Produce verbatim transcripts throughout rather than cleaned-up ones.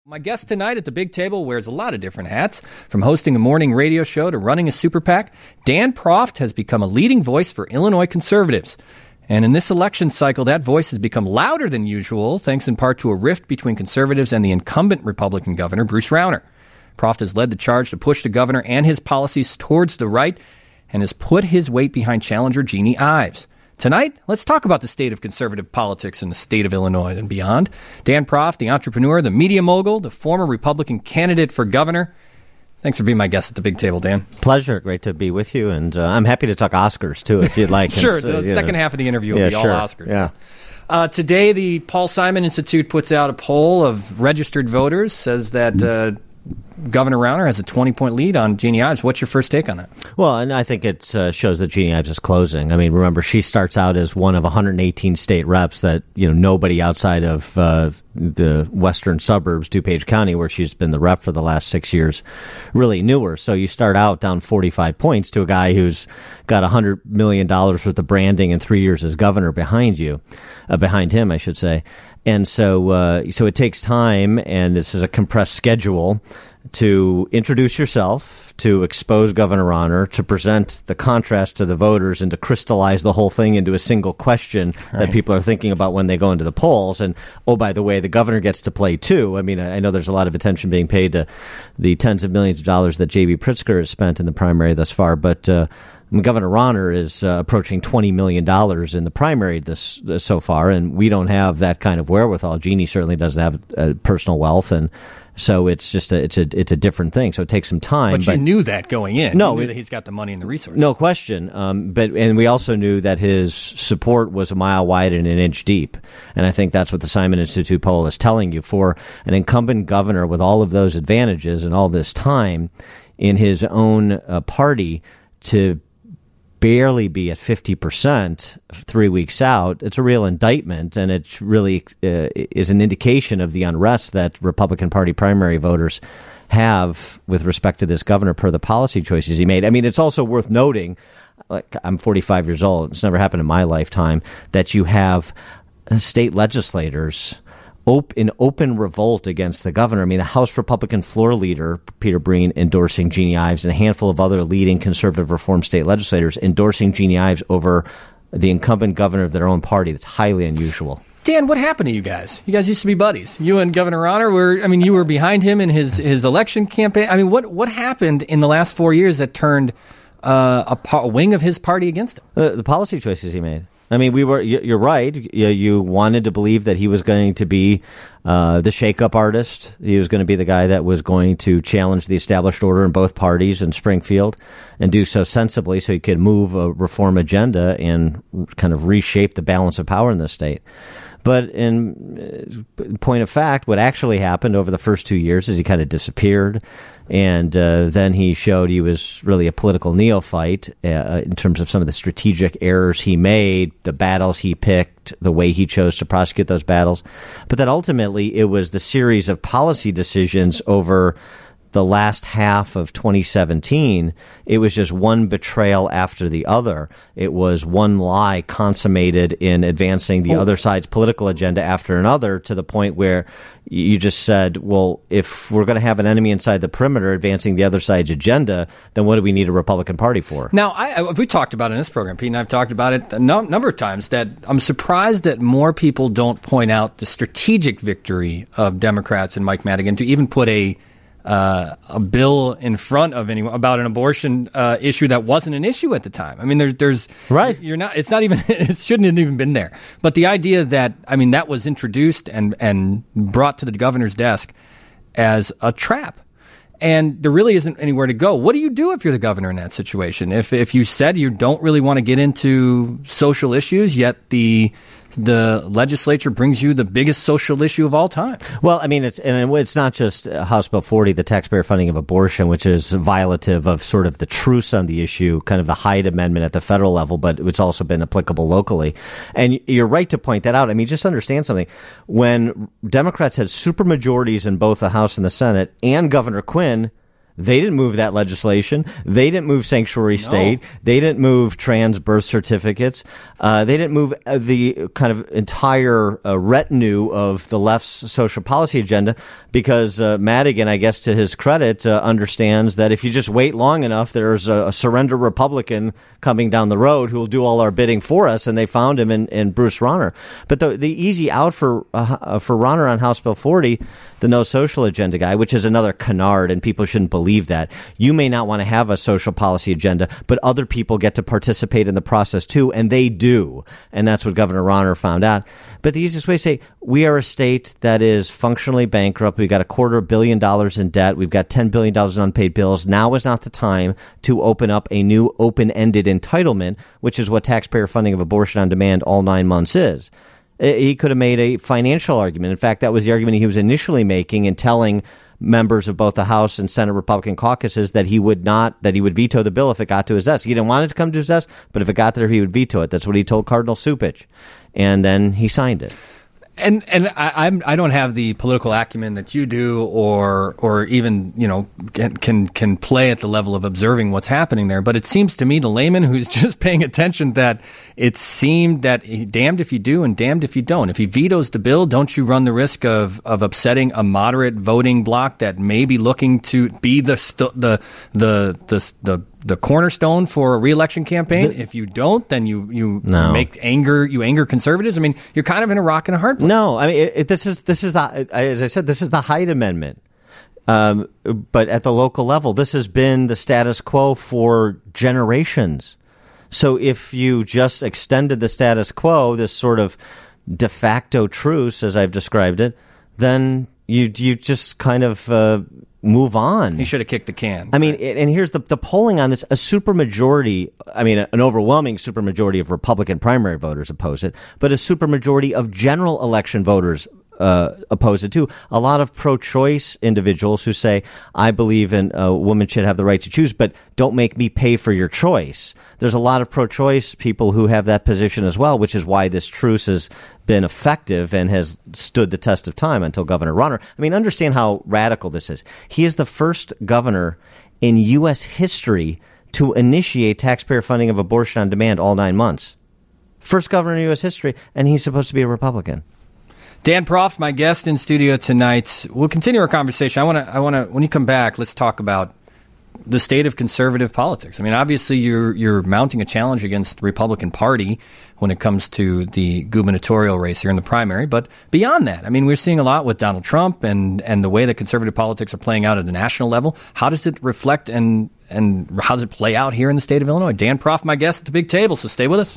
My guest tonight at the big table wears a lot of different hats, from hosting a morning radio show to running a super PAC. Dan Proft has become a leading voice for Illinois conservatives. And in this election cycle, that voice has become louder than usual, thanks in part to a rift between conservatives and the incumbent Republican governor, Bruce Rauner. Proft has led the charge to push the governor and his policies towards the right and has put his weight behind challenger Jeannie Ives. Tonight, let's talk about the state of conservative politics in the state of Illinois and beyond. Dan Proft, the entrepreneur, the media mogul, the former Republican candidate for governor. Thanks for being my guest at the big table, Dan. Pleasure. Great to be with you. And uh, I'm happy to talk Oscars, too, if you'd like. Sure. And, uh, the second know. half of the interview will yeah, be sure. all Oscars. Yeah. Uh, today, the Paul Simon Institute puts out a poll of registered voters, says that uh, Governor Rauner has a twenty-point lead on Jeannie Ives. What's your first take on that? Well, and I think it uh, shows that Jeannie Ives is closing. I mean, remember, she starts out as one of one hundred eighteen state reps that, you know, nobody outside of uh, the western suburbs, DuPage County, where she's been the rep for the last six years, really knew her. So you start out down forty-five points to a guy who's got one hundred million dollars worth of branding and three years as governor behind you, uh, behind him, I should say. And so, uh, so it takes time, and this is a compressed schedule to introduce yourself, to expose Governor Rauner, to present the contrast to the voters, and to crystallize the whole thing into a single question right. that people are thinking about when they go into the polls. And, oh, by the way, the governor gets to play, too. I mean, I know there's a lot of attention being paid to the tens of millions of dollars that J B. Pritzker has spent in the primary thus far, but uh, Governor Rauner is uh, approaching twenty million dollars in the primary this uh, so far, and we don't have that kind of wherewithal. Jeannie certainly doesn't have uh, personal wealth, and so it's just a it's a it's a different thing. So it takes some time. But, but you knew that going in. No, you knew it, that he's got the money and the resources. No question. Um, but and we also knew that his support was a mile wide and an inch deep, and I think that's what the Simon Institute poll is telling you. For an incumbent governor with all of those advantages and all this time in his own uh, party to barely be at fifty percent three weeks out, it's a real indictment, and it really uh, is an indication of the unrest that Republican Party primary voters have with respect to this governor per the policy choices he made. I mean, it's also worth noting, like, I'm forty-five years old, it's never happened in my lifetime, that you have state legislators Op- in open revolt against the governor. I mean, the House Republican floor leader, Peter Breen, endorsing Jeannie Ives, and a handful of other leading conservative reform state legislators endorsing Jeannie Ives over the incumbent governor of their own party. That's highly unusual. Dan, what happened to you guys? You guys used to be buddies. You and Governor Rauner were, I mean, you were behind him in his, his election campaign. I mean, what, what happened in the last four years that turned uh, a, pa- a wing of his party against him? Uh, the policy choices he made. I mean, we were. You're right. You wanted to believe that he was going to be uh, the shakeup artist. He was going to be the guy that was going to challenge the established order in both parties in Springfield, and do so sensibly, so he could move a reform agenda and kind of reshape the balance of power in the state. But in point of fact, what actually happened over the first two years is he kind of disappeared. And uh, then he showed he was really a political neophyte uh, in terms of some of the strategic errors he made, the battles he picked, the way he chose to prosecute those battles. But that ultimately it was the series of policy decisions over the last half of twenty seventeen, it was just one betrayal after the other. It was one lie consummated in advancing the oh. other side's political agenda after another, to the point where you just said, well, if we're going to have an enemy inside the perimeter advancing the other side's agenda, then what do we need a Republican Party for? Now, I, I, we talked about it in this program, Pete, and I've talked about it a no, number of times, that I'm surprised that more people don't point out the strategic victory of Democrats and Mike Madigan to even put a Uh, a bill in front of anyone about an abortion uh, issue that wasn't an issue at the time. I mean, there's, there's, right. You're not. It's not even. It shouldn't have even been there. But the idea that, I mean, that was introduced and and brought to the governor's desk as a trap, and there really isn't anywhere to go. What do you do if you're the governor in that situation? If if you said you don't really want to get into social issues, yet the the legislature brings you the biggest social issue of all time. Well, I mean, it's and it's not just House Bill forty, the taxpayer funding of abortion, which is violative of sort of the truce on the issue, kind of the Hyde Amendment at the federal level, but it's also been applicable locally. And you're right to point that out. I mean, just understand something. When Democrats had supermajorities in both the House and the Senate, and Governor Quinn, They didn't move that legislation. They didn't move sanctuary No. state. They didn't move trans birth certificates. Uh, they didn't move uh, the kind of entire uh, retinue of the left's social policy agenda because uh, Madigan, I guess to his credit, uh, understands that if you just wait long enough, there's a, a surrender Republican coming down the road who will do all our bidding for us, and they found him in, in Bruce Rauner. But the the easy out for uh, for Rauner on House Bill forty, the no social agenda guy, which is another canard, and people shouldn't believe that. You may not want to have a social policy agenda, but other people get to participate in the process too, and they do. And that's what Governor Rauner found out. But the easiest way to say, we are a state that is functionally bankrupt. We've got a quarter billion dollars in debt. We've got ten billion dollars in unpaid bills. Now is not the time to open up a new open-ended entitlement, which is what taxpayer funding of abortion on demand all nine months is. He could have made a financial argument. In fact, that was the argument he was initially making and telling members of both the House and Senate Republican caucuses that he would not, that he would veto the bill if it got to his desk. He didn't want it to come to his desk, but if it got there, he would veto it. That's what he told Cardinal Supich. And then he signed it. And and I, I'm I don't have the political acumen that you do, or or even you know can, can can play at the level of observing what's happening there. But it seems to me, the layman who's just paying attention, that it seemed that he, damned if you do and damned if you don't. If he vetoes the bill, don't you run the risk of, of upsetting a moderate voting bloc that may be looking to be the st- the the the the the cornerstone for a re-election campaign? The, if you don't, then you you no. make anger you anger conservatives. I mean, you're kind of in a rock and a hard place. No, I mean it, it, this is this is the as I said, this is the Hyde Amendment. Um, but at the local level, this has been the status quo for generations. So if you just extended the status quo, this sort of de facto truce, as I've described it, then you you just kind of uh, move on. He should have kicked the can. I mean, and here's the the polling on this: a supermajority, I mean, an overwhelming supermajority of Republican primary voters oppose it, but a supermajority of general election voters uh, oppose it too. A lot of pro-choice individuals who say, "I believe in a woman should have the right to choose, but don't make me pay for your choice." There's a lot of pro-choice people who have that position as well, which is why this truce has been effective and has stood the test of time until Governor Rauner. I mean, understand how radical this is. He is the first governor in U S history to initiate taxpayer funding of abortion on demand all nine months. First governor in U S history, and he's supposed to be a Republican. Dan Proft, my guest in studio tonight. We'll continue our conversation. I want to, I want to, when you come back, let's talk about the state of conservative politics. I mean, obviously, you're you're mounting a challenge against the Republican Party when it comes to the gubernatorial race here in the primary. But beyond that, I mean, we're seeing a lot with Donald Trump and, and the way that conservative politics are playing out at a national level. How does it reflect and and how does it play out here in the state of Illinois? Dan Proft, my guest at the big table, so stay with us.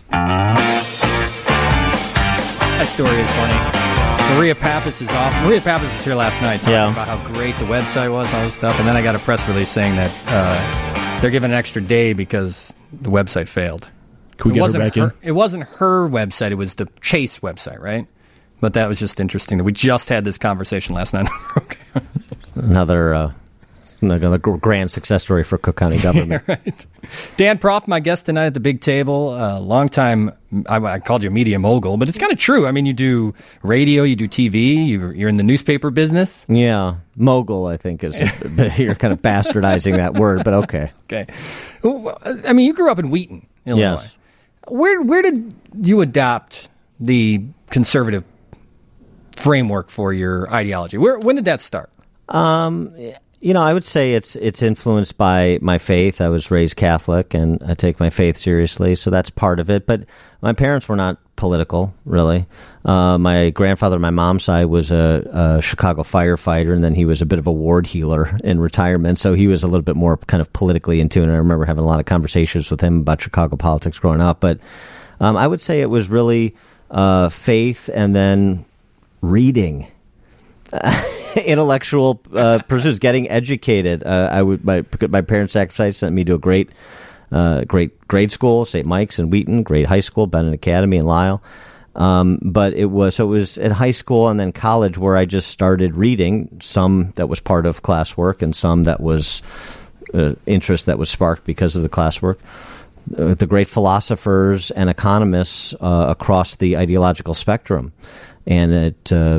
That story is funny. Maria Pappas is off. Maria Pappas was here last night talking yeah. about how great the website was, all this stuff. And then I got a press release saying that uh, they're giving an extra day because the website failed. Can we it get her back her, in? It wasn't her website. It was the Chase website, right? But that was just interesting that we just had this conversation last night. Okay. Another uh, another grand success story for Cook County government. Yeah, right. Dan Proft, my guest tonight at the big table. Uh, long time, I, I called you a media mogul, but it's kind of true. I mean, you do radio, you do T V, you're, you're in the newspaper business. Yeah, mogul, I think, is you're kind of bastardizing that word, but okay. Okay. I mean, you grew up in Wheaton, Illinois. Yes. Where where did you adopt the conservative framework for your ideology? Where when did that start? Um, you know, I would say it's it's influenced by my faith. I was raised Catholic, and I take my faith seriously, so that's part of it. But my parents were not political, really. Uh, my grandfather on my mom's side was a, a Chicago firefighter, and then he was a bit of a ward healer in retirement, so he was a little bit more kind of politically in tune. I remember having a lot of conversations with him about Chicago politics growing up. But um, I would say it was really uh, faith and then reading. Intellectual uh, pursuits, getting educated. Uh, I would my my parents' sacrifice sent me to a great, uh, great grade school, Saint Mike's in Wheaton, great high school, Bennett Academy in Lisle. Um, but it was so it was at high school and then college where I just started reading. Some that was part of classwork, and some that was uh, interest that was sparked because of the classwork. Uh, the great philosophers and economists uh, across the ideological spectrum, and it. Uh,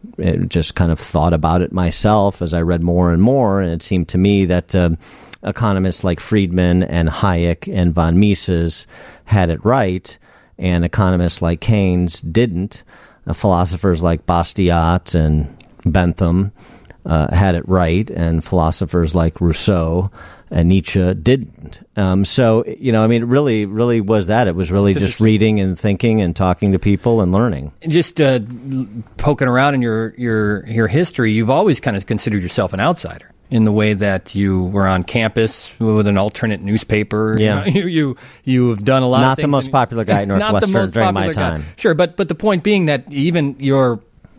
just kind of thought about it myself as I read more and more, and it seemed to me that uh, economists like Friedman and Hayek and von Mises had it right, and economists like Keynes didn't. Uh, philosophers like Bastiat and Bentham uh, had it right, and philosophers like Rousseau and Nietzsche didn't. Um, so, you know, I mean, it really, really was that. It was really It's just reading and thinking and talking to people and learning. Just uh, poking around in your, your, your history, you've always kind of considered yourself an outsider in the way that you were on campus with an alternate newspaper. Yeah. You, you, you have done a lot Not of things. the most popular guy at Northwestern during my time. Guy. Sure, but, but the point being that even your,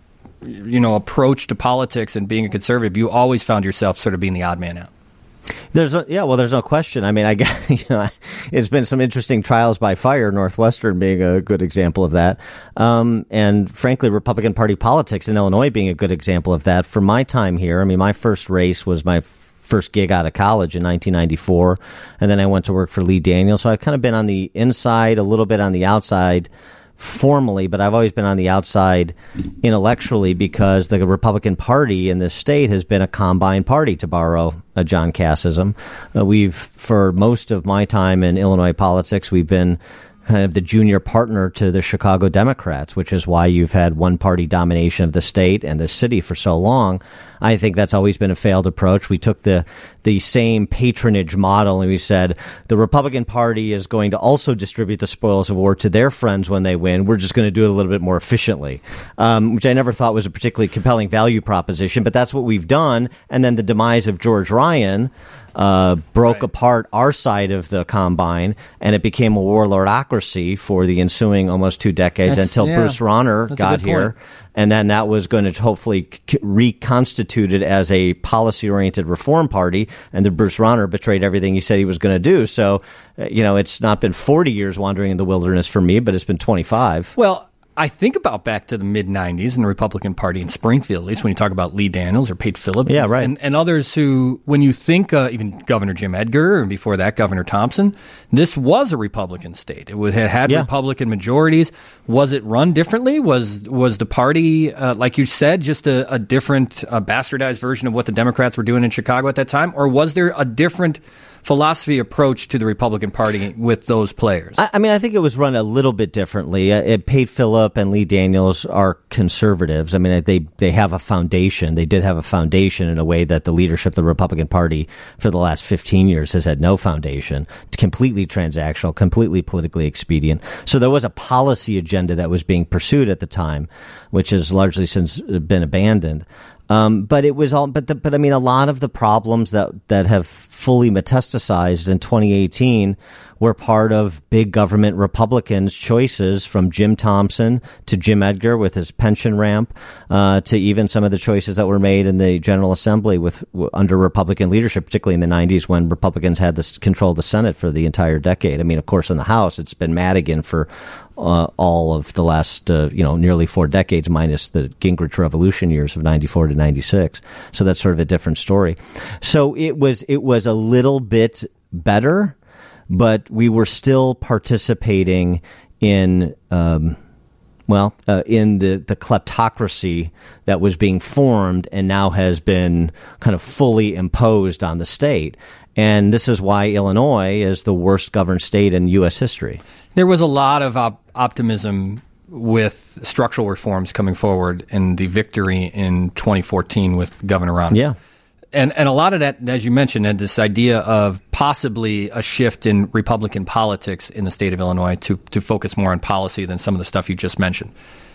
you know, approach to politics and being a conservative, you always found yourself sort of being the odd man out. There's a, yeah, well, there's no question. I mean, I you know, it's been some interesting trials by fire. Northwestern being a good example of that, um, and frankly, Republican Party politics in Illinois being a good example of that. For my time here, I mean, my first race was my first gig out of college in nineteen ninety-four, and then I went to work for Lee Daniels. So I've kind of been on the inside, a little bit on the outside. Formally, but I've always been on the outside intellectually because the Republican Party in this state has been a combine party, to borrow a John Cassism. Uh, we've, for most of my time in Illinois politics, we've been kind of the junior partner to the Chicago Democrats, which is why you've had one-party domination of the state and the city for so long. I think that's always been a failed approach. We took the the same patronage model and we said the Republican Party is going to also distribute the spoils of war to their friends when they win. We're just going to do it a little bit more efficiently, um, which I never thought was a particularly compelling value proposition, but that's what we've done. And then the demise of George Ryan Uh, broke right. apart our side of the combine, and it became a warlordocracy for the ensuing almost two decades That's, until yeah. Bruce Rauner That's got here. Point. And then that was going to hopefully c- reconstitute it as a policy-oriented reform party, and then Bruce Rauner betrayed everything he said he was going to do. So, uh, you know, it's not been forty years wandering in the wilderness for me, but it's been twenty-five. Well, I think about back to the mid nineties and the Republican Party in Springfield, at least when you talk about Lee Daniels or Pate Phillip. Yeah, right. And, and others who, when you think, uh, even Governor Jim Edgar, and before that, Governor Thompson, this was a Republican state. It, would, it had yeah. Republican majorities. Was it run differently? Was was the party, uh, like you said, just a, a different, uh, bastardized version of what the Democrats were doing in Chicago at that time? Or was there a different philosophy approach to the Republican Party with those players? I, I mean, I think it was run a little bit differently. Uh, it, Pate Phillip and Lee Daniels are conservatives. I mean, they they have a foundation. They did have a foundation in a way that the leadership of the Republican Party for the last fifteen years has had no foundation. It's completely transactional, completely politically expedient. So there was a policy agenda that was being pursued at the time, which has largely since been abandoned. Um, but it was all, but, the, but I mean, a lot of the problems that, that have fully metastasized in twenty eighteen were part of big government Republicans' choices, from Jim Thompson to Jim Edgar with his pension ramp, uh, to even some of the choices that were made in the General Assembly with, w- under Republican leadership, particularly in the nineties when Republicans had this control of the Senate for the entire decade. I mean, of course, in the House, it's been Madigan for Uh, all of the last, uh, you know, nearly four decades, minus the Gingrich Revolution years of ninety-four to ninety-six. So that's sort of a different story. So it was, it was a little bit better, but we were still participating in, um, well, uh, in the, the kleptocracy that was being formed and now has been kind of fully imposed on the state. And this is why Illinois is the worst governed state in U S history. There was a lot of op- optimism with structural reforms coming forward and the victory in twenty fourteen with Governor Rauner. Yeah. And and a lot of that, as you mentioned, had this idea of possibly a shift in Republican politics in the state of Illinois to, to focus more on policy than some of the stuff you just mentioned.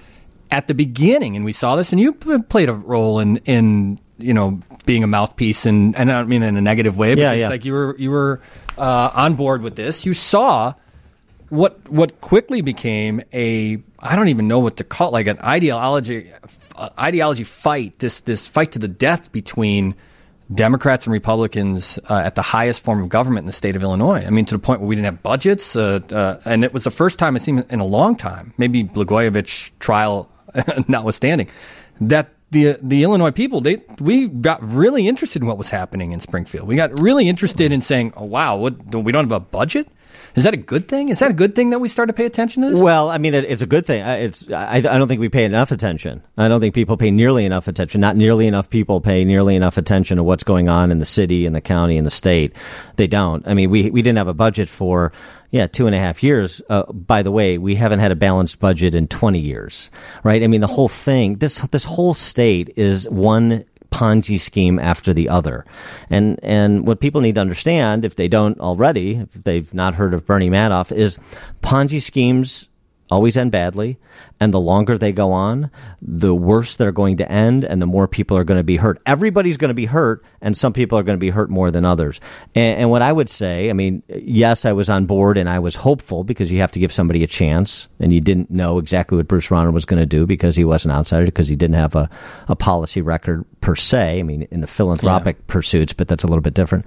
At the beginning, and we saw this, and you played a role in, in you know, being a mouthpiece, and, and I don't mean in a negative way, but yeah, it's yeah. like you were you were uh, on board with this. You saw what what quickly became a, I don't even know what to call it, like an ideology uh, ideology fight, this this fight to the death between Democrats and Republicans uh, at the highest form of government in the state of Illinois. I mean, to the point where we didn't have budgets, uh, uh, and it was the first time, it seemed, in a long time, maybe Blagojevich trial notwithstanding, that the the Illinois people, they we got really interested in what was happening in Springfield. We got really interested in saying, "Oh wow, what, we don't have a budget." Is that a good thing? Is that a good thing that we start to pay attention to this? Well, I mean, it, it's a good thing. It's I, I don't think we pay enough attention. I don't think people pay nearly enough attention. Not nearly enough people pay nearly enough attention to what's going on in the city, in the county, in the state. They don't. I mean, we we didn't have a budget for, yeah, two and a half years. Uh, by the way, we haven't had a balanced budget in twenty years, right? I mean, the whole thing, this this whole state is one Ponzi scheme after the other. And and what people need to understand, if they don't already, if they've not heard of Bernie Madoff, is Ponzi schemes always end badly, and the longer they go on, the worse they're going to end, and the more people are going to be hurt. Everybody's going to be hurt, and some people are going to be hurt more than others. And, and what I would say, I mean, yes, I was on board, and I was hopeful, because you have to give somebody a chance, and you didn't know exactly what Bruce Rauner was going to do because he was an outsider, because he didn't have a, a policy record per se, I mean, in the philanthropic yeah. pursuits, but that's a little bit different.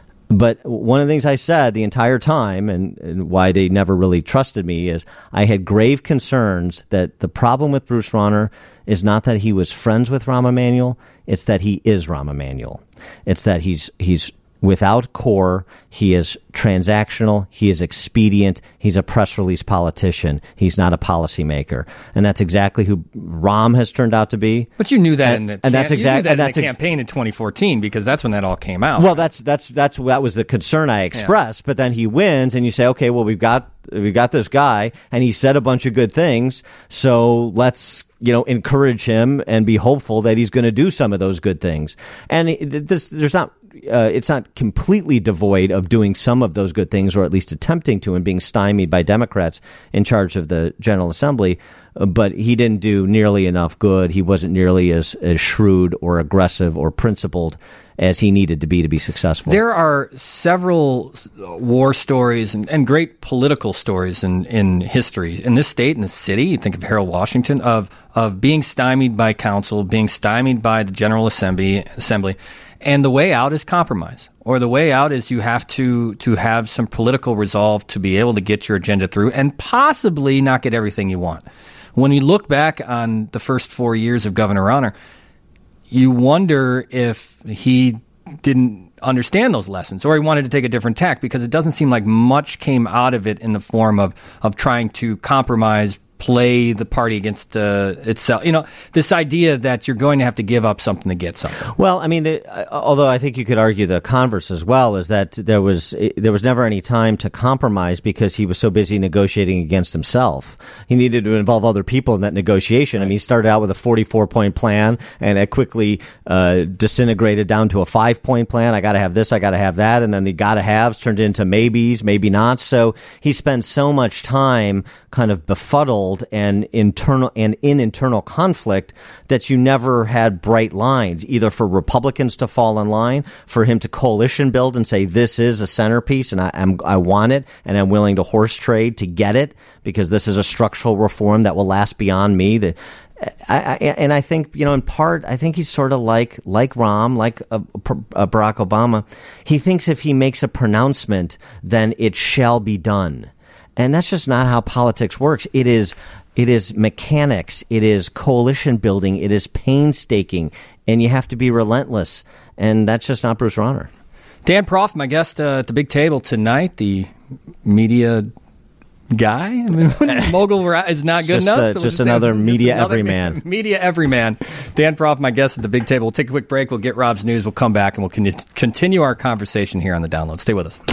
But one of the things I said the entire time, and, and why they never really trusted me, is I had grave concerns that the problem with Bruce Rauner is not that he was friends with Rahm Emanuel, it's that he is Rahm Emanuel. It's that he's he's without core, he is transactional, he is expedient, he's a press release politician, he's not a policymaker. And that's exactly who Rahm has turned out to be. But you knew that and, in the, and that's exactly that in that's the ex- campaign in twenty fourteen, because that's when that all came out. Well, that's that's that's that was the concern I expressed, yeah. But then he wins and you say, okay, well, we've got we've got this guy and he said a bunch of good things, so let's you know, encourage him and be hopeful that he's going to do some of those good things. And this, there's not, uh, it's not completely devoid of doing some of those good things, or at least attempting to, and being stymied by Democrats in charge of the General Assembly. But he didn't do nearly enough good. He wasn't nearly as, as shrewd or aggressive or principled as he needed to be to be successful. There are several war stories and, and great political stories in, in history in this state, in this city. You think of Harold Washington, of of being stymied by council, being stymied by the General Assembly, Assembly, and the way out is compromise. Or the way out is you have to to have some political resolve to be able to get your agenda through and possibly not get everything you want. When you look back on the first four years of Governor Rauner, you wonder if he didn't understand those lessons, or he wanted to take a different tack, because it doesn't seem like much came out of it in the form of, of trying to compromise, play the party against uh, itself. You know, this idea that you're going to have to give up something to get something. Well, I mean, the, although I think you could argue the converse as well, is that there was there was never any time to compromise because he was so busy negotiating against himself. He needed to involve other people in that negotiation. Right. I mean, he started out with a forty-four point plan, and it quickly uh, disintegrated down to a five-point plan. I got to have this, I got to have that, and then the got to haves turned into maybes, maybe not. So he spent so much time kind of befuddled and internal and in internal conflict that you never had bright lines, either for Republicans to fall in line, for him to coalition build and say, this is a centerpiece and I am, I want it, and I'm willing to horse trade to get it because this is a structural reform that will last beyond me. The, I, I, and I think, you know, in part, I think he's sort of like, like Rahm, like uh, uh, Barack Obama. He thinks if he makes a pronouncement, then it shall be done. And that's just not how politics works. It is, it is mechanics. It is coalition building. It is painstaking, and you have to be relentless. And that's just not Bruce Rauner. Dan Proft, my guest uh, at the big table tonight, the media guy. I mean, mogul is not good just, enough. Uh, so just we'll another just media another everyman. Media everyman. Dan Proft, my guest at the big table. We'll take a quick break. We'll get Rob's news. We'll come back and we'll con- continue our conversation here on the Download. Stay with us.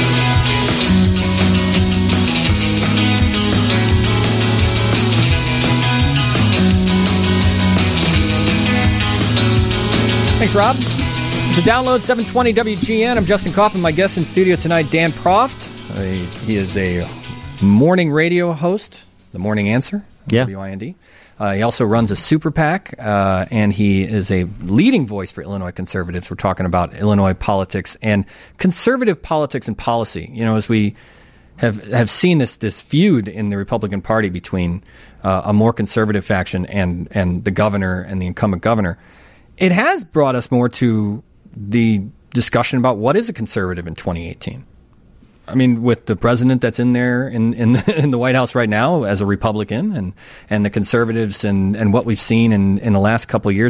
Thanks, Rob. To Download seven twenty W G N, I'm Justin Kaufman. My guest in studio tonight, Dan Proft. Uh, he is a morning radio host, The Morning Answer, yeah. W I N D. Uh, he also runs a super PAC, uh, and he is a leading voice for Illinois conservatives. We're talking about Illinois politics and conservative politics and policy. You know, as we have have seen this this feud in the Republican Party between uh, a more conservative faction and and the governor and the incumbent governor. It has brought us more to the discussion about what is a conservative in twenty eighteen. I mean, with the president that's in there in in, in the White House right now as a Republican, and, and the conservatives and, and what we've seen in, in the last couple of years,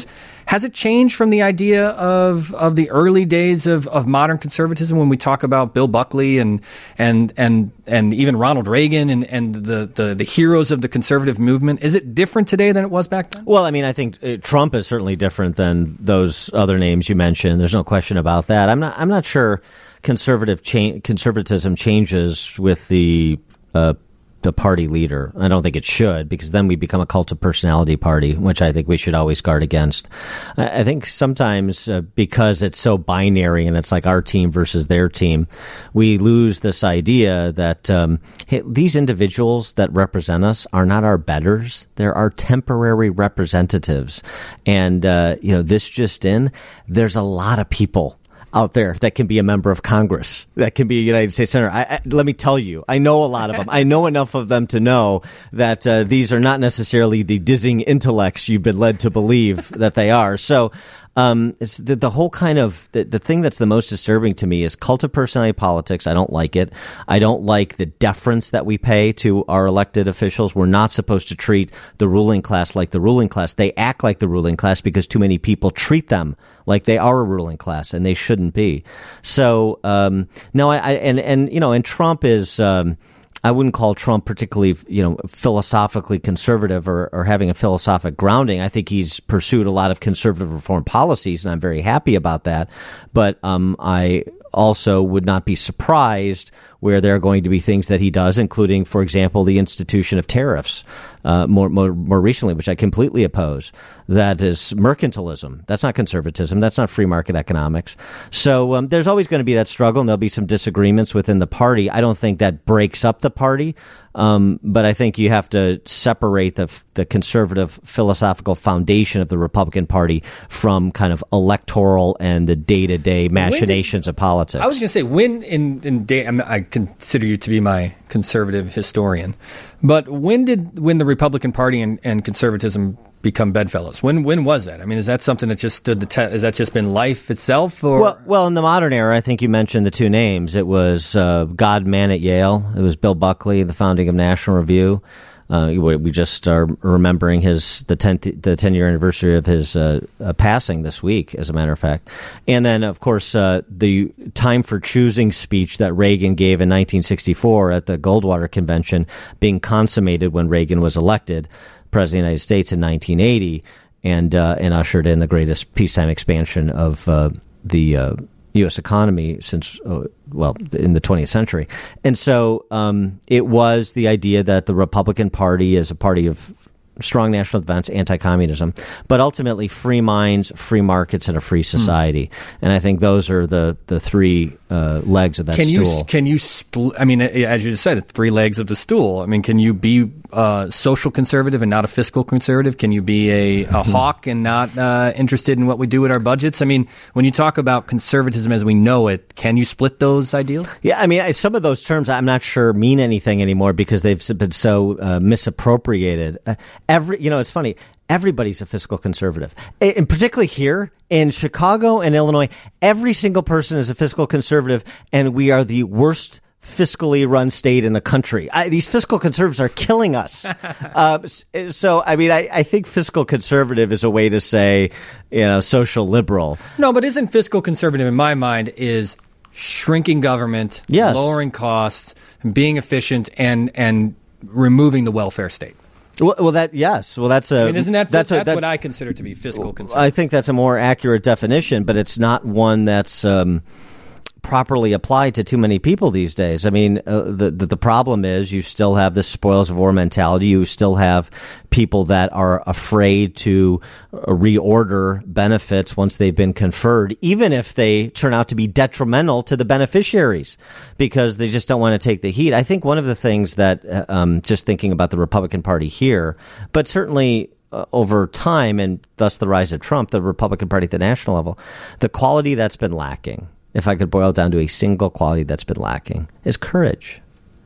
has it changed from the idea of of the early days of, of modern conservatism when we talk about Bill Buckley and and and and even Ronald Reagan and, and the, the, the heroes of the conservative movement? Is it different today than it was back then? Well, I mean, I think uh, Trump is certainly different than those other names you mentioned. There's no question about that. I'm not I'm not sure conservative cha- conservatism changes with the uh, the party leader. I don't think it should, because then we become a cult of personality party, which I think we should always guard against. I, I think sometimes uh, because it's so binary and it's like our team versus their team, we lose this idea that um, hey, these individuals that represent us are not our betters. They're our temporary representatives. And, uh, you know, this just in, there's a lot of people out there that can be a member of Congress, that can be a United States Senator. I, I, let me tell you, I know a lot of them. I know enough of them to know that uh, these are not necessarily the dizzying intellects you've been led to believe that they are. So um, it's the, the whole kind of the, the thing that's the most disturbing to me is cult of personality politics. I don't like it. I don't like the deference that we pay to our elected officials. We're not supposed to treat the ruling class like the ruling class. They act like the ruling class because too many people treat them like they are a ruling class, and they shouldn't be. So, um, no, I, I and, and, you know, and Trump is, um, I wouldn't call Trump particularly, you know, philosophically conservative or, or having a philosophic grounding. I think he's pursued a lot of conservative reform policies, and I'm very happy about that. But, um, I also would not be surprised where there are going to be things that he does, including, for example, the institution of tariffs, uh, more, more, more recently, which I completely oppose. That is mercantilism. That's not conservatism. That's not free market economics. So um, there's always going to be that struggle, and there'll be some disagreements within the party. I don't think that breaks up the party, um, but I think you have to separate the the conservative philosophical foundation of the Republican Party from kind of electoral and the day-to-day machinations did, of politics. I was going to say, when in, in day, I, mean, I consider you to be my conservative historian, but when did when the Republican Party and, and conservatism become bedfellows? When when was that? I mean, is that something that just stood the test? Has that just been life itself? Or well, well, in the modern era, I think you mentioned the two names. It was uh, God Man at Yale. It was Bill Buckley, the founding of National Review. Uh, we just are remembering his the tenth the ten year anniversary of his uh, uh, passing this week, as a matter of fact. And then, of course, uh, the time for choosing speech that Reagan gave in nineteen sixty-four at the Goldwater Convention, being consummated when Reagan was elected President of the United States in nineteen eighty, and uh, and ushered in the greatest peacetime expansion of uh, the uh, U S economy since, uh, well, in the twentieth century. And so um, it was the idea that the Republican Party is a party of strong national defense, anti-communism, but ultimately free minds, free markets, and a free society. Mm. And I think those are the the three uh, legs of that can stool. You, can you split? I mean, as you just said, it's three legs of the stool. I mean, can you be uh, social conservative and not a fiscal conservative? Can you be a, a hawk and not uh, interested in what we do with our budgets? I mean, when you talk about conservatism as we know it, can you split those ideals? Yeah, I mean, some of those terms I'm not sure mean anything anymore because they've been so uh, misappropriated. Uh, every, you know, it's funny. Everybody's a fiscal conservative, and particularly here in Chicago and Illinois, every single person is a fiscal conservative, and we are the worst fiscally run state in the country. I, these fiscal conservatives are killing us. uh, so, I mean, I, I think fiscal conservative is a way to say, you know, social liberal. No, but isn't fiscal conservative in my mind is shrinking government, yes. lowering costs, being efficient, and and removing the welfare state. Well, well, that yes. Well, that's a. I mean, isn't that that's, that's a, that, what I consider to be fiscal conservative? I think that's a more accurate definition, but it's not one that's um, properly applied to too many people these days. I mean, uh, the, the the problem is you still have this spoils of war mentality. You still have people that are afraid to uh, reorder benefits once they've been conferred, even if they turn out to be detrimental to the beneficiaries, because they just don't want to take the heat. I think one of the things that, uh, um, just thinking about the Republican Party here, but certainly uh, over time, and thus the rise of Trump, the Republican Party at the national level, the quality that's been lacking, if I could boil it down to a single quality that's been lacking, is courage.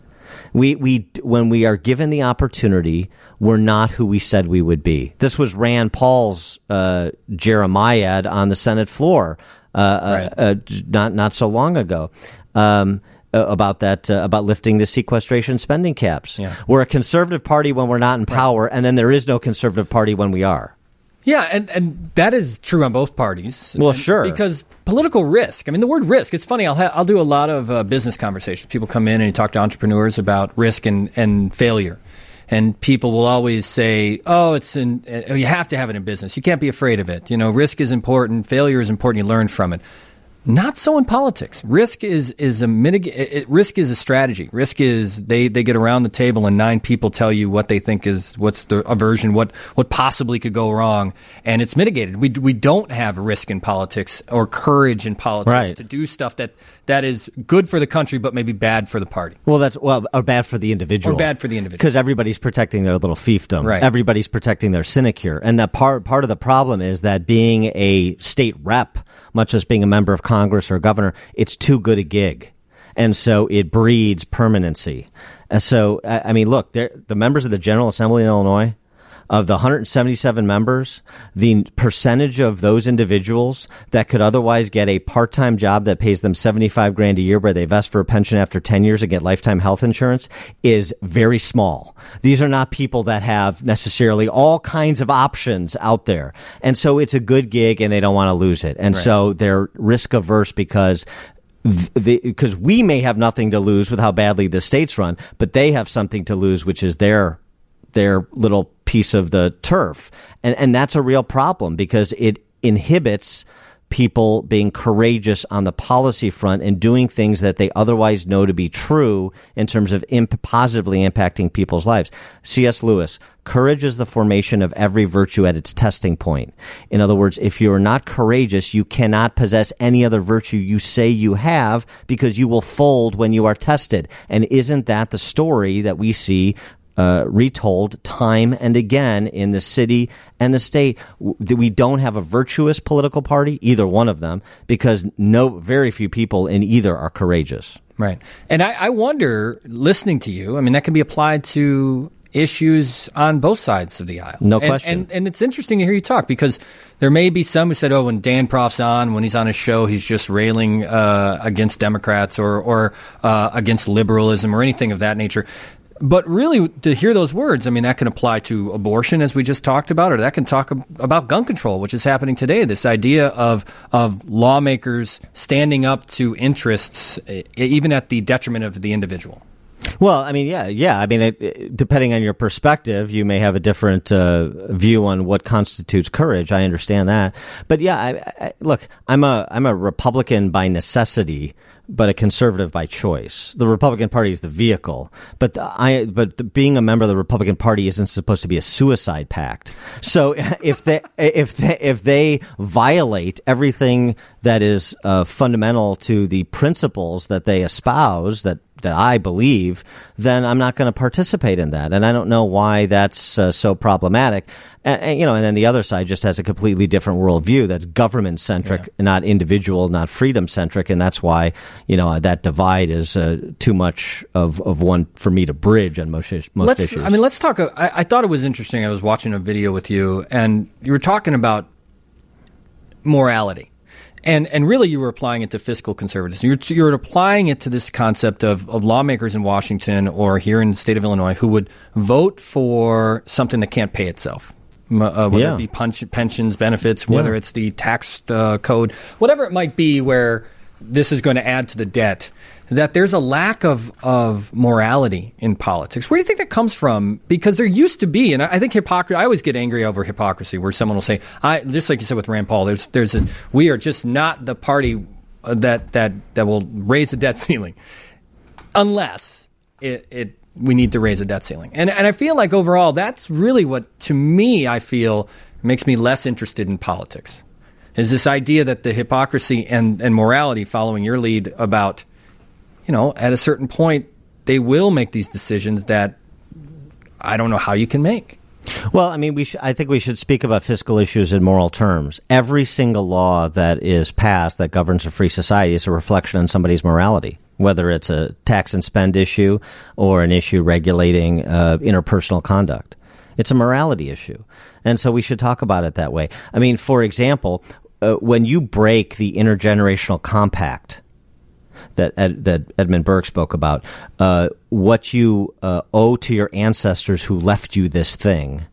We we when we are given the opportunity, we're not who we said we would be. This was Rand Paul's uh, Jeremiad on the Senate floor uh, right. uh, uh, not not so long ago. Um, about that, uh, about lifting the sequestration spending caps. Yeah. We're a conservative party when we're not in power, right. and then there is no conservative party when we are. Yeah, and, and that is true on both parties. Well, and, sure. Because political risk, I mean, the word risk, it's funny, I'll, ha- I'll do a lot of uh, business conversations. People come in and you talk to entrepreneurs about risk and, and failure. And people will always say, oh, it's in, uh, you have to have it in business. You can't be afraid of it. You know, risk is important. Failure is important. You learn from it. Not so in politics. Risk is is a mitig- Risk is a strategy. Risk is they, they get around the table and nine people tell you what they think is what's the aversion, what what possibly could go wrong, and it's mitigated. We we don't have risk in politics or courage in politics right. to do stuff that, that is good for the country but maybe bad for the party. Well, that's well, or bad for the individual, or bad for the individual, because everybody's protecting their little fiefdom. Right. Everybody's protecting their sinecure, and that part part of the problem is that being a state rep, much as being a member of Congress or a governor, it's too good a gig. And so it breeds permanency. And so, I mean, look, the members of the General Assembly in Illinois, of the one hundred seventy-seven members, the percentage of those individuals that could otherwise get a part-time job that pays them seventy-five grand a year where they vest for a pension after ten years and get lifetime health insurance is very small. These are not people that have necessarily all kinds of options out there. And so it's a good gig and they don't want to lose it. And right. so they're risk averse because because we may have nothing to lose with how badly the states run, but they have something to lose, which is their their little piece of the turf. And and that's a real problem because it inhibits people being courageous on the policy front and doing things that they otherwise know to be true in terms of imp- positively impacting people's lives. C S. Lewis, courage is the formation of every virtue at its testing point. In other words, if you are not courageous, you cannot possess any other virtue you say you have because you will fold when you are tested. And isn't that the story that we see Uh, retold time and again in the city and the state? We don't have a virtuous political party, either one of them, because no, very few people in either are courageous. Right. And I, I wonder, listening to you, I mean, that can be applied to issues on both sides of the aisle. No and, question. And, and it's interesting to hear you talk because there may be some who said, oh, when Dan Proft's on, when he's on his show, he's just railing uh, against Democrats or, or uh, against liberalism or anything of that nature. But really, to hear those words, I mean, that can apply to abortion, as we just talked about, or that can talk about gun control, which is happening today. This idea of of lawmakers standing up to interests, even at the detriment of the individual. Well, I mean, yeah, yeah. I mean, it, it, depending on your perspective, you may have a different uh, view on what constitutes courage. I understand that, but yeah, I, I, look, I'm a I'm a Republican by necessity, but a conservative by choice. The Republican Party is the vehicle, but the, I but the, being a member of the Republican Party isn't supposed to be a suicide pact. So if they if they, if they violate everything that is uh, fundamental to the principles that they espouse, that that I believe, then I'm not going to participate in that. And I don't know why that's uh, so problematic. And, and, you know, and then the other side just has a completely different worldview that's government centric, yeah. not individual, not freedom centric. And that's why, you know, that divide is uh, too much of, of one for me to bridge on most, most let's, issues. I mean, let's talk. I, I thought it was interesting. I was watching a video with you and you were talking about morality. And and really, you were applying it to fiscal conservatism. You're, you're applying it to this concept of, of lawmakers in Washington or here in the state of Illinois who would vote for something that can't pay itself, uh, whether yeah. it be punch, pensions, benefits, whether yeah. it's the tax uh, code, whatever it might be where this is going to add to the debt, that there's a lack of, of morality in politics. Where do you think that comes from? Because there used to be, and I think hypocrisy, I always get angry over hypocrisy where someone will say, I just like you said with Rand Paul, there's, there's a, we are just not the party that, that, that will raise the debt ceiling unless it, it, we need to raise the debt ceiling. And, and I feel like overall, that's really what, to me, I feel makes me less interested in politics. Is this idea that the hypocrisy and, and morality following your lead about, you know, at a certain point, they will make these decisions that I don't know how you can make. Well, I mean, we sh- I think we should speak about fiscal issues in moral terms. Every single law that is passed that governs a free society is a reflection on somebody's morality, whether it's a tax and spend issue or an issue regulating uh, interpersonal conduct. It's a morality issue. And so we should talk about it that way. I mean, for example, uh, when you break the intergenerational compact that Ed, that Edmund Burke spoke about, uh, what you uh, owe to your ancestors who left you this thing,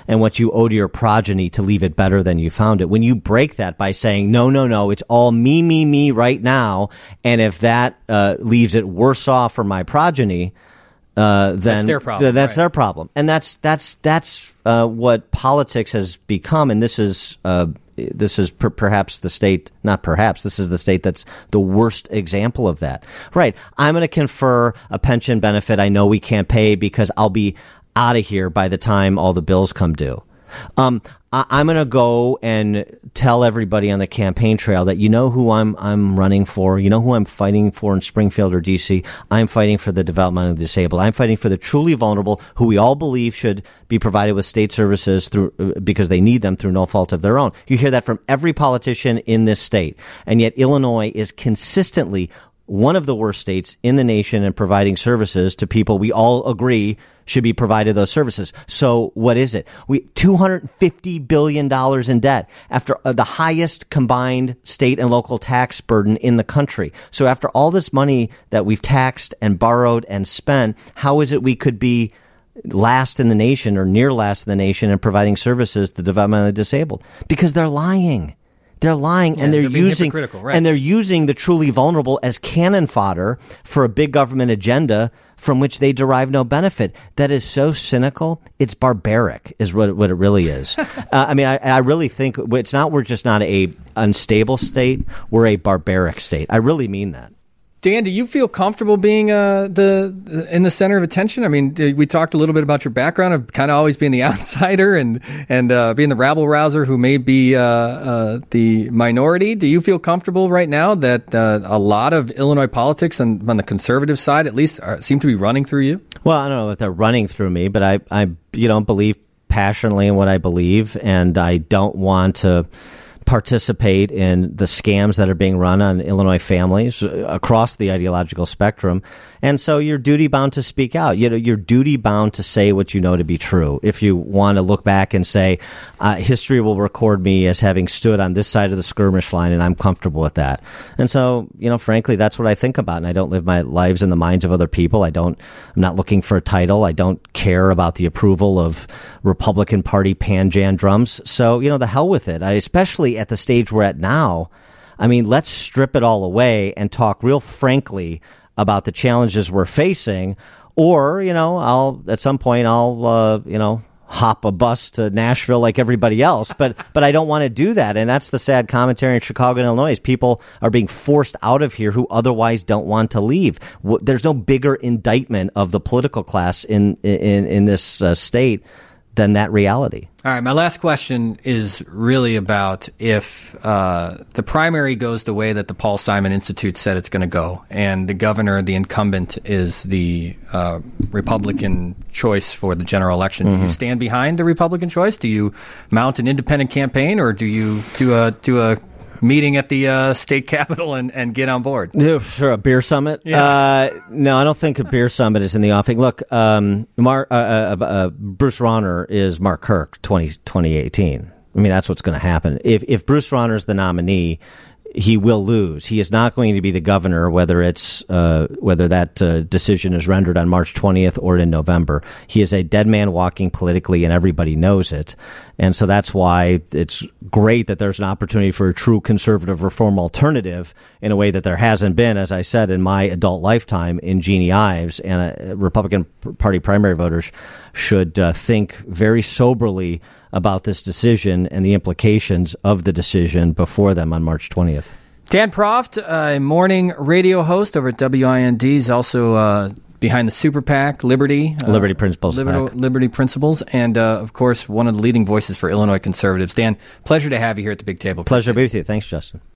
and what you owe to your progeny to leave it better than you found it. When you break that by saying, no, no, no, it's all me, me, me right now, and if that uh, leaves it worse off for my progeny, uh, then that's their problem. Th- that's right. their problem. And that's that's that's uh, what politics has become, and this is uh, this is per- perhaps the state, not perhaps, this is the state that's the worst example of that. Right. I'm going to confer a pension benefit I know we can't pay because I'll be out of here by the time all the bills come due. Um, I, I'm going to go and tell everybody on the campaign trail that you know who I'm I'm running for, you know who I'm fighting for in Springfield or D C. I'm fighting for the development of the disabled. I'm fighting for the truly vulnerable, who we all believe should be provided with state services through uh, because they need them through no fault of their own. You hear that from every politician in this state, and yet Illinois is consistently one of the worst states in the nation in providing services to people we all agree should be provided those services. So what is it? We two hundred fifty billion dollars in debt after uh, the highest combined state and local tax burden in the country. So after all this money that we've taxed and borrowed and spent, how is it we could be last in the nation or near last in the nation in providing services to the development of the disabled? Because they're lying. They're lying, yeah, and they're, they're being using hypocritical, right. and they're using the truly vulnerable as cannon fodder for a big government agenda from which they derive no benefit. That is so cynical. It's barbaric, is what what it really is. uh, I mean, I, I really think it's not. We're just not a unstable state. We're a barbaric state. I really mean that. Dan, do you feel comfortable being uh, the in the center of attention? I mean, we talked a little bit about your background of kind of always being the outsider and and uh, being the rabble rouser who may be uh, uh, the minority. Do you feel comfortable right now that uh, a lot of Illinois politics and on the conservative side, at least, are, seem to be running through you? Well, I don't know if they're running through me, but I, I you know, believe passionately in what I believe, and I don't want to participate in the scams that are being run on Illinois families across the ideological spectrum. And so you're duty bound to speak out. You know, you're duty bound to say what you know to be true. If you want to look back and say, uh, history will record me as having stood on this side of the skirmish line, and I'm comfortable with that. And so, you know, frankly, that's what I think about. And I don't live my lives in the minds of other people. I don't, I'm not looking for a title. I don't care about the approval of Republican Party panjan drums. So, you know, the hell with it. I especially at the stage we're at now. I mean, let's strip it all away and talk real frankly about the challenges we're facing, or, you know, I'll, at some point I'll, uh, you know, hop a bus to Nashville like everybody else, but, but I don't want to do that. And that's the sad commentary in Chicago and Illinois. People are being forced out of here who otherwise don't want to leave. There's no bigger indictment of the political class in, in, in this uh, state than that reality. All right, my last question is really about if uh, the primary goes the way that the Paul Simon Institute said it's going to go, and the governor, the incumbent, is the uh, Republican choice for the general election. Mm-hmm. Do you stand behind the Republican choice? Do you mount an independent campaign, or do you do a do a meeting at the uh, state capitol and, and get on board? Yeah, sure, a beer summit? Yeah. Uh, no, I don't think a beer summit is in the offing. Look, um, Mark, uh, uh, uh, Bruce Rauner is Mark Kirk twenty eighteen. I mean, that's what's going to happen. If if Bruce Rauner is the nominee, he will lose. He is not going to be the governor, whether it's uh, whether that uh, decision is rendered on March twentieth or in November. He is a dead man walking politically, and everybody knows it. And so that's why it's great that there's an opportunity for a true conservative reform alternative in a way that there hasn't been, as I said, in my adult lifetime in Jeannie Ives. And uh, Republican Party primary voters should uh, think very soberly about this decision and the implications of the decision before them on March twentieth. Dan Proft, a morning radio host over at W I N D, is also uh, behind the Super PAC, Liberty. Uh, Liberty Principles. Liberty, Liberty Principles, and, uh, of course, one of the leading voices for Illinois conservatives. Dan, pleasure to have you here at the Big Table. Pleasure to be with you. Thanks, Justin.